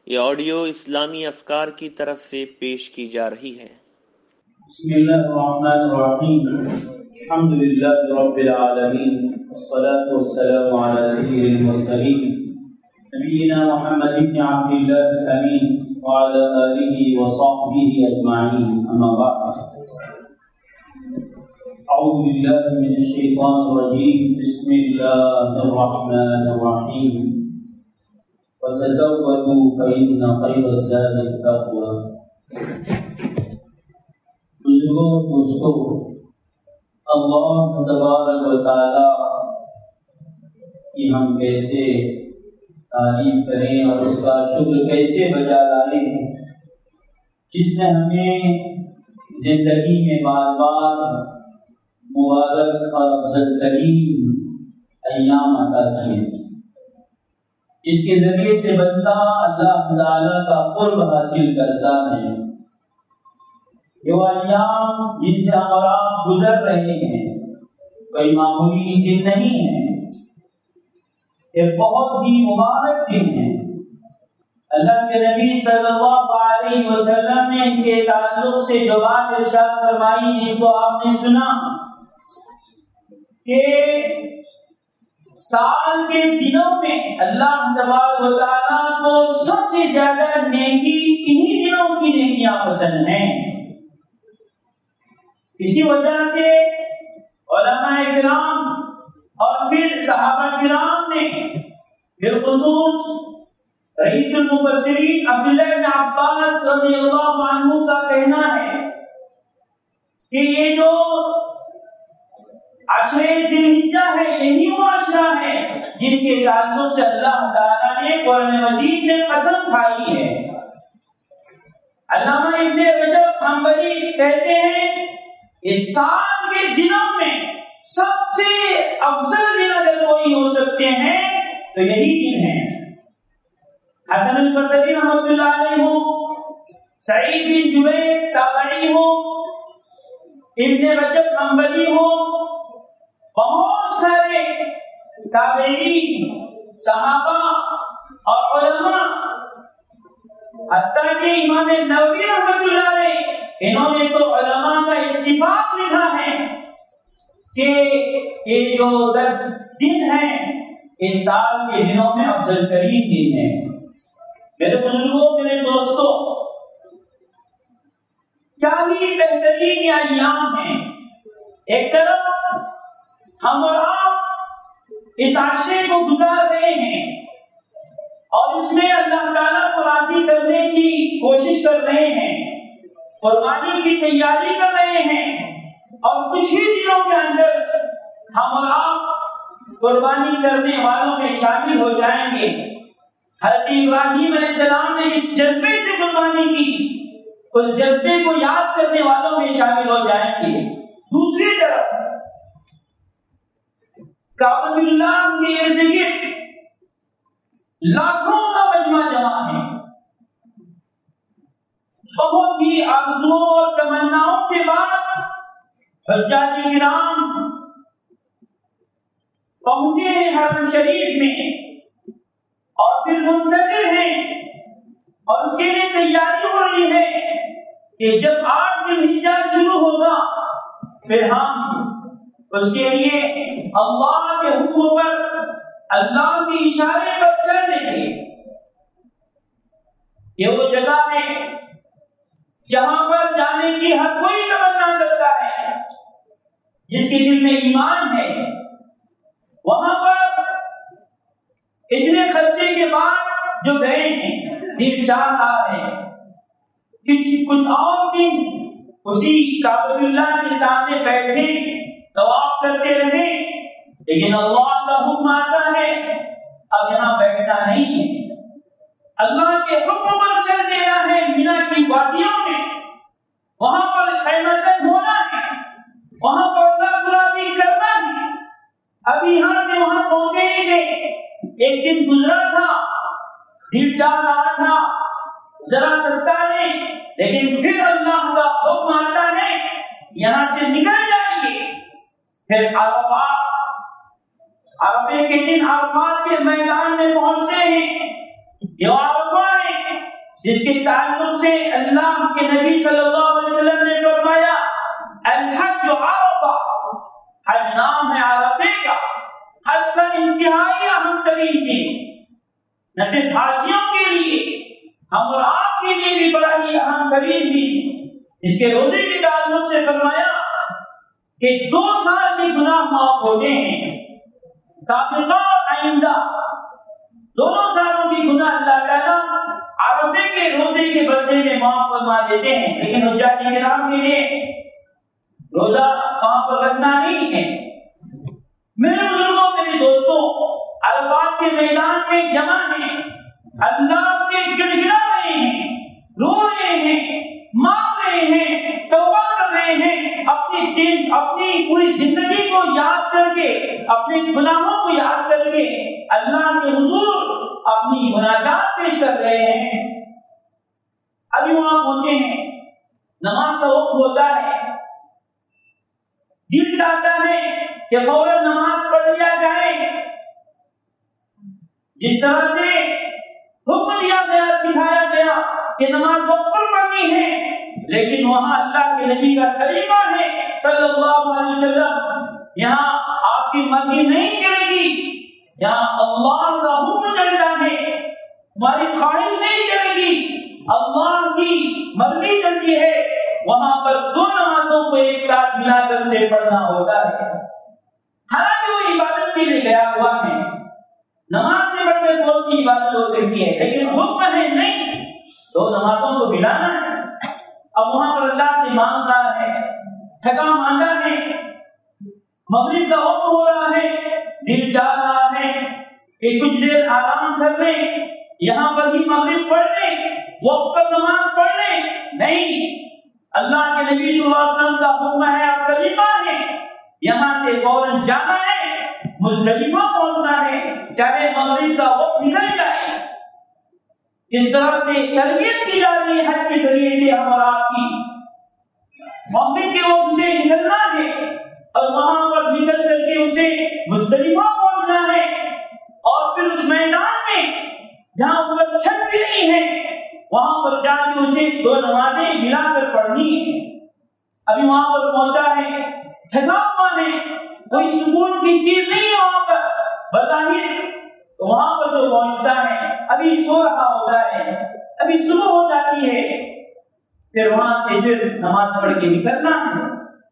یہ آڈیو اسلامی افکار کی طرف سے پیش کی جا رہی ہے۔ بسم اللہ الرحمن الرحیم، الحمد للہ رب العالمین، والصلاة والسلام علی سید المرسلین نبینا محمد بن عبد اللہ الامین وعلی آلہ وصحبہ اجمعین، اما بعد۔ اعوذ باللہ من الشیطان الرجیم، بسم اللہ الرحمن الرحیم، وتزودوا فإن خیر الزاد التقوى۔ بزرگوں دوستوں، اللہ تبارک و تعالی کی ہم کیسے تعریف کریں اور اس کا شکر کیسے بجا لائیں، جس نے ہمیں زندگی میں بار بار مبارک اور افضل ترین ایام عطا کیے، جس کے ذریعے سے بندہ اللہ تعالی کا قرب حاصل کرتا ہے۔ یہ ایام جن سے ہم اور آپ گزر رہے ہیں کوئی معمولی دن نہیں ہے، یہ بہت ہی مبارک دن ہے۔ اللہ کے نبی صلی اللہ علیہ وسلم نے ان کے تعلق سے جو بات ارشاد فرمائی، جس کو آپ نے سنا کہ سال کے دنوں میں اللہ تبارک و تعالیٰ کو سب سے زیادہ نیکی انہی دنوں کی نیکیاں پسند ہیں۔ اسی وجہ سے علماء کرام اور پھر صحابہ کرام نے بالخصوص رئیس المفسرین عبداللہ بن عباس رضی اللہ عنہ کا کہنا ہے کہ یہ جو عشرہ ذی الحجہ ہے، یہی وہ عشرہ ہے جن کے تعلق سے اللہ تعالیٰ نے قرآن مجید میں قسم کھائی ہے۔ علامہ ابن رجب حنبلی کہتے ہیں اس سال کے دنوں میں سب سے افضل دن اگر کوئی ہو سکتے ہیں تو یہی دن ہے۔ حسن البصری رحمۃ اللہ علیہ ہو، سعید بن جبیر تابعی ہو، ابن رجب حنبلی ہو، بہت سارے تابعین، صحابہ اور علماء، حتیٰ کہ امام نووی رحمۃ اللہ علیہ، انہوں نے تو علماء کا اتفاق لکھا ہے کہ یہ جو 10 دن ہیں اس سال کے دنوں میں افضل ترین دن ہے۔ میرے بزرگوں، میرے دوستوں، کیا ہی بہترین یہ ایام ہیں۔ ایک طرف ہم اور آپ اس عشرے کو گزار رہے ہیں اور اس میں اللہ تعالیٰ کو راضی کرنے کی کوشش کر رہے ہیں، قربانی کی تیاری کر رہے ہیں، اور کچھ ہی دنوں کے اندر ہم اور آپ قربانی کرنے والوں میں شامل ہو جائیں گے۔ حضرت ابراہیم علیہ السلام نے اس جذبے سے قربانی کی، اس جذبے کو یاد کرنے والوں میں شامل ہو جائیں گے۔ دوسری طرف کعبۃ اللہ کے ارد گرد لاکھوں کا مجمع جمع ہے، بہت ہی آرزوؤں اور تمناؤں کے بعد حجاج کرام پہنچے ہیں حرم شریف میں اور پھر منتظر ہیں، اور اس کے لیے تیاری ہو رہی ہے کہ جب 8 ذی الحجہ شروع ہوگا پھر ہم اس کے لیے اللہ کے حکم پر، اللہ کے اشارے پر چلیں گے۔ یہ وہ جگہ ہے جہاں پر جانے کی ہر کوئی تمنا کرتا ہے جس کے دل میں ایمان ہے۔ وہاں پر اتنے خرچے کے بعد جو گئے ہیں، دل چاہ رہا ہے کچھ اور دن اسی کعبۃ اللہ کے سامنے بیٹھے طواف کرتے رہے، لیکن اللہ کا حکم آتا ہے اب یہاں بیٹھنا نہیں ہے، اللہ کے حکم پر چل دینا ہے۔ مینا کی وادیوں میں وہاں پر خیمہ زن ہونا ہے، وہاں پر اللہ کو راضی کرنا ہے۔ اب یہاں سے وہاں پہنچے ہی گئے، ایک دن گزرا تھا، دل چاہ رہا تھا ذرا سستا لے، لیکن پھر اللہ کا حکم آتا ہے یہاں سے نکل جائیے۔ پھر عرفے کے دن عرفات کے میدان میں پہنچتے ہیں، یہ عرفہ ہے جس کے تعلق سے اللہ کے نبی صلی اللہ علیہ وسلم نے فرمایا الحج عرفہ، حج نام ہے عرفے کا، حج کا انتہائی اہم ترین دن، نہ صرف حاجیوں کے لیے، ہم اور آپ کے لیے بھی بڑا ہی اہم ترین دن۔ اس کے روزے کے تعلق سے فرمایا کہ 2 سال کے گناہ معاف ہوتے ہیں، سابقہ اور آئندہ دونوں سالوں کی گناہ اللہ تعالیٰ عرفے کے روزے کے بدلے میں معاف فرما دیتے ہیں۔ لیکن حجاج کرام کے لیے روزہ وہاں پر رکھنا نہیں ہے۔ میرے بزرگوں، میرے دوستوں، عرفات کے میدان میں جمع ہیں، اللہ سے گڑ گڑا رہے ہیں، رو رہے ہیں، مانگ رہے ہیں، توبہ کر رہے ہیں، اپنی پوری زندگی کو یاد کر کے، اپنے گناہوں کو یاد کر کے اللہ کے حضور اپنی مناجات پیش کر رہے ہیں۔ ابھی وہاں پہنچے ہیں، نماز کا وقت ہوتا ہے، دل چاہتا ہے کہ فوراً نماز پڑھ لیا جائے، جس طرح سے حکم دیا گیا، سکھایا گیا کہ نماز وقت پر پڑھنی ہے، لیکن وہاں اللہ کے نبی کا طریقہ ہے صلی اللہ علیہ وسلم، یہاں آپ کی مرضی نہیں چلے گی، یہاں اللہ کا حکم چلتا ہے، ہماری خواہش نہیں چلے گی، اللہ کی مرضی چلتی ہے۔ وہاں پر 2 نمازوں کو ایک ساتھ ملا کر سے پڑھنا ہوتا ہے، حالانکہ وہ عبادت کے لیے گیا ہوا ہے، نماز سے بڑھ کر کون سی عبادت ہو سکتی ہے، لیکن حکم ہے نہیں 2 نمازوں کو ملانا ہے۔ اب وہاں پر اللہ سے مانگ رہا ہے، تھکا مانگا ہے، مغرب کا وقت ہو رہا ہے، دل چاہ رہا ہے کہ کچھ دیر آرام کر لیں، یہاں پر بھی مغرب پڑھ لیں، وقت پر نماز پڑھ لیں، نہیں، اللہ کے نبی صلی اللہ علیہ وسلم کا حکم ہے، آپ طریقہ ہے، یہاں سے فوراً جانا ہے، مزدلفہ پہنچنا ہے، چاہے مغرب کا وقت نکل جائے۔ اس طرح سے تربیت کی جا رہی ہے حج کے ذریعے سے ہم اور آپ کی، مغرب کے وقت سے نکلنا ہے اور وہاں پر نکل کر کے اسے مزدلفہ پہنچنا ہے، اور پھر اس میدان میں جہاں اوپر چھت بھی نہیں ہے وہاں پر جا کے اسے 2 نمازیں ملا کر پڑھنی ہے۔ ابھی وہاں پر پہنچا ہے، تھکا ہوا ہے، کوئی سکون کی چیز نہیں ہے وہاں پر بظاہر، تو وہاں پر جو پہنچتا ہے ابھی سو رہا ہوتا ہے، ابھی صبح ہو جاتی ہے، پھر وہاں سے پھر نماز پڑھ کے نکلنا ہے،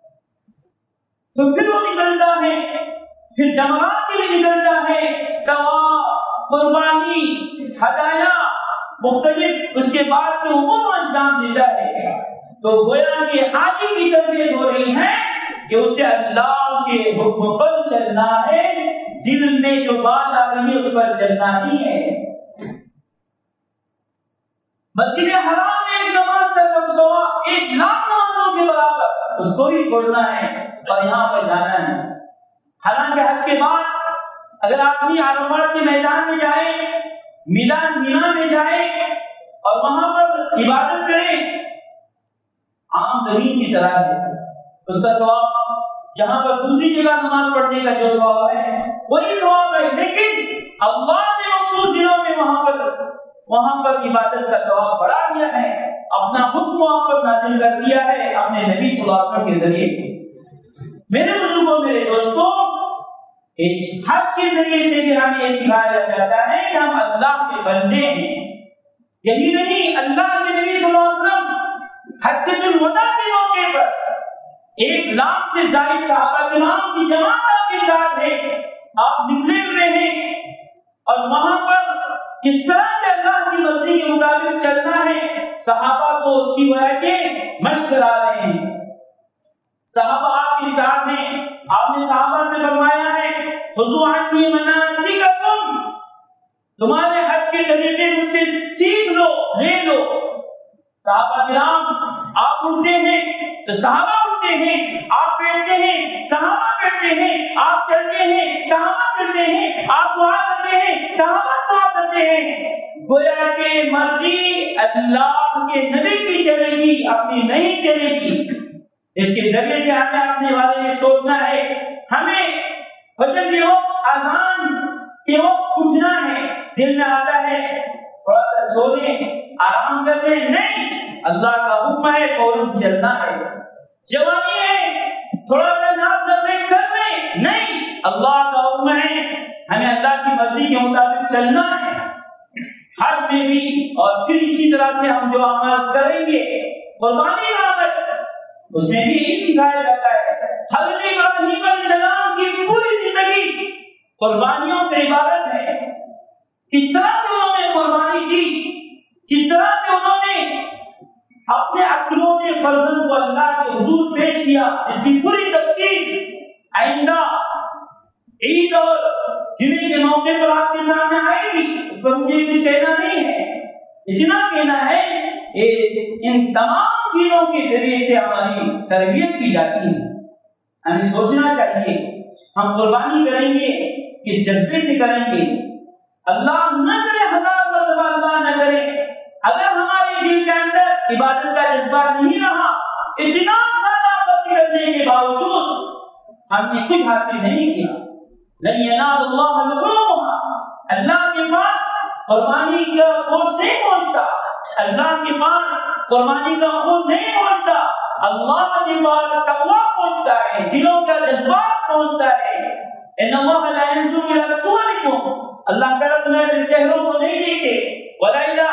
تو پھر وہ نکلتا ہے، پھر جمرات کے لیے نکلتا ہے، طواف، قربانی، ہدایہ مختلف اس کے بعد کے امور انجام دیتا ہے، تو گویا کہ حاجی کی تربیت ہو رہی ہے کہ اسے اللہ کے حکم پر چلنا ہے، دل میں جو بات آ رہی ہے اس پر چلنا ہی ہے۔ مسجد حرام میں ایک نماز کا کم ثواب 1 لاکھ نمازوں کے برابر، اس کو بھی چھوڑنا ہے اور یہاں پر جانا ہے۔ حالانکہ حج کے بعد اگر آپ بھی عرفات کے میدان میں جائیں، مینا میں جائیں اور وہاں پر عبادت کریں، عام زمین کی طرح ہے، اس کا ثواب جہاں پر دوسری جگہ نماز پڑھنے کا جو ثواب ہے وہی ثواب ہے، لیکن اللہ نے مخصوص دنوں میں وہاں پر عبادت کا ثواب بڑھا دیا ہے، اپنا حکم وہاں پر نازل کر دیا ہے اپنے نبی صلی اللہ علیہ وسلم کے ذریعے۔ میرے بزرگوں، میرے دوستوں، حج کے ذریعے سے بھی ہمیں یہ سکھایا جاتا ہے کہ ہم اللہ کے بندے ہیں۔ یہی نہیں، اللہ کے نبی صلی اللہ علیہ وسلم حجۃ الوداع کے موقع پر 1 لاکھ سے زائد صحابہ کرام کی جماعت آپ کے ساتھ ہے، آپ نکلے ہوئے ہیں، اور وہاں پر کس طرح سے اللہ کی مرضی کے مطابق چلنا ہے صحابہ کو اس کی وجہ کے مشق کرا رہے ہیں۔ صحابہ آپ کے ساتھ ہیں، آپ نے صحابہ سے فرمایا ہے خذوا عنی مناسککم، تمہارے حج کے طریقے مجھ سے سیکھ لو، لے لو۔ صحابہ کرام آپ اٹھتے ہیں تو صحابہ اٹھتے ہیں، آپ بیٹھتے ہیں صحابہ بیٹھتے ہیں، آپ چلتے ہیں صحابہ چلتے ہیں، آپ دعا کرتے ہیں صحابہ دعا کرتے ہیں۔ گویا کہ مرضی اللہ کے نبی کی چلے گی، اپنی نہیں چلے گی۔ اس کے ذریعے سے ہمیں اپنے بارے میں سوچنا ہے، ہمیں فجر کے وقت اذان کے وقت اٹھنا ہے، دل میں آتا ہے تھوڑا سا سو لیں، آرام کر لیں، نہیں، اللہ کا حکم ہے فوراً چلنا ہے۔ جوانی ہے تھوڑا سا ناز کر لیں، نہیں، اللہ کا حکم ہے ہمیں اللہ کی مرضی کے مطابق چلنا ہے۔ حج میں بھی اور پھر اسی طرح سے ہم جو عمل کریں گے، قربانی کا عمل، اس میں بھی یہی سکھایا جاتا ہے۔ حضرت ابراہیم علیہ السلام کی پوری زندگی قربانیوں سے عبادت ہے۔ کس طرح سے انہوں نے قربانی دی، کس طرح سے انہوں نے اپنے اکلوتے فرزند کو اللہ کے حضور پیش کیا، اس کی پوری تفصیل آئندہ عید اور جمعے کے موقع پر آپ کے سامنے آئے گی، اس پر مجھے کچھ کہنا نہیں ہے، اتنا کہنا ہے ان تمام چیزوں کے ذریعے سے ہماری تربیت کی جاتی ہے۔ ہمیں سوچنا چاہیے ہم قربانی کریں گے کس جذبے سے کریں گے۔ اللہ نہ کرے، 1000 مرتبہ اللہ نہ کرے، اگر ہمارے دل کے اندر عبادت کا جذبہ نہیں رہا، اتنا سارا وقت کرنے کے باوجود ہم نے کچھ حاصل نہیں کیا۔ لن ینال اللہ لحومها، اللہ کے پاس قربانی کا گوشت نہیں پہنچتا، اللہ کے پاس قربانی کا خون نہیں پہنچتا، اللہ کے پاس تقویٰ پہنچتا ہے، دلوں کا جذبات پہنچتا ہے۔ ان اللہ لا ينظر الى صورکم، اللہ تعالیٰ تمہارے چہروں کو نہیں دیکھتے، ولا الى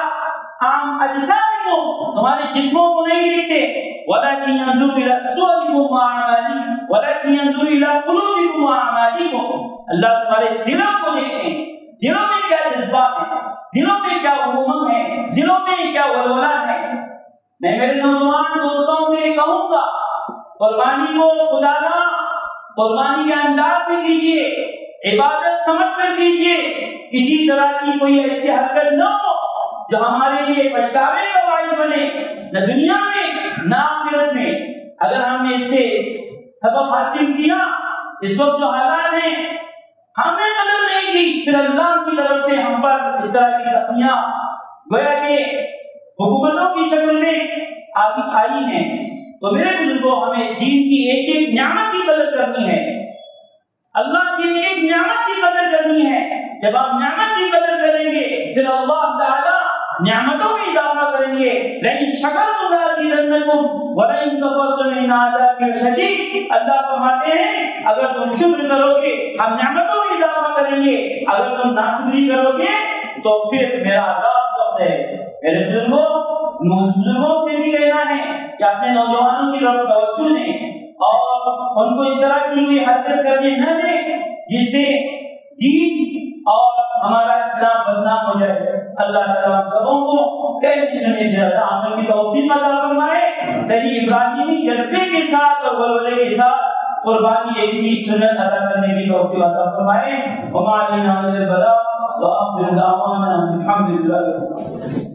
اجسامکم، تمہارے جسموں کو نہیں دیکھتے، ولكن ينظر الى صورکم واعمالکم، ولكن ينظر الى قلوبکم واعمالکم، اللہ تمہارے دلوں کو دیکھتے ہیں، دلوں میں کیا جذبات ہیں، دلوں میں کیا امنگ ہے، دلوں میں کیا ولولہ ہے۔ میں میرے نوجوان دوستوں سے کہوں گا، قربانی کو خدانا قربانی کے انداز میں کیجیے، عبادت سمجھ کر کیجیے، کسی طرح کی کوئی ایسی حرکت نہ ہو جو ہمارے لیے پچھتاوے کا باعث بنے، نہ دنیا میں نہ آخرت میں۔ اگر ہم نے اس سے سبب حاصل کیا، اس وقت جو حالات ہیں ہم نے قدر نہیں کی، پھر اللہ کی طرف سے ہم پر اس طرح کی سختیاں گویا کہ حکومتوں کی شکل میں آئی ہیں، تو میرے بزرگوں ہمیں دین کی ایک ایک نعمت کی قدر کرنی ہے، اللہ کی ایک ایک نعمت کی قدر کرنی ہے۔ جب آپ نعمت کی قدر کریں گے پھر اللہ تعالیٰ نعمتوں میں اضافہ کریں گے۔ لیکن شکرتم لأزیدنکم ولئن کفرتم ان عذابی لشدید، اللہ فرماتے ہیں اگر تم شکر کرو گے ہم نعمتوں میں اضافہ کریں گے، اگر تم ناشکری کرو گے تو پھر میرا عذاب سخت ہے۔ میرے بزرگوں سے بھی کہنا ہے کہ اپنے نوجوانوں کی طرف توجہ دیں اور ان کو اس طرح کی کوئی حرکت کرنے نہ دیں جس سے دین اور ہمارا اسلام بدنام ہو جائے۔ اللہ تعالیٰ سبوں کو کہنے سننے سے عمل کی توفیق عطا فرمائے، صحیح ابراہیمی جذبے کے ساتھ اور ولولے کے ساتھ قربانی ایسی سنت ادا کرنے کی توفیق عطا فرمائے۔ وما علینا الا البلاغ وآخر دعوانا الحمد للہ۔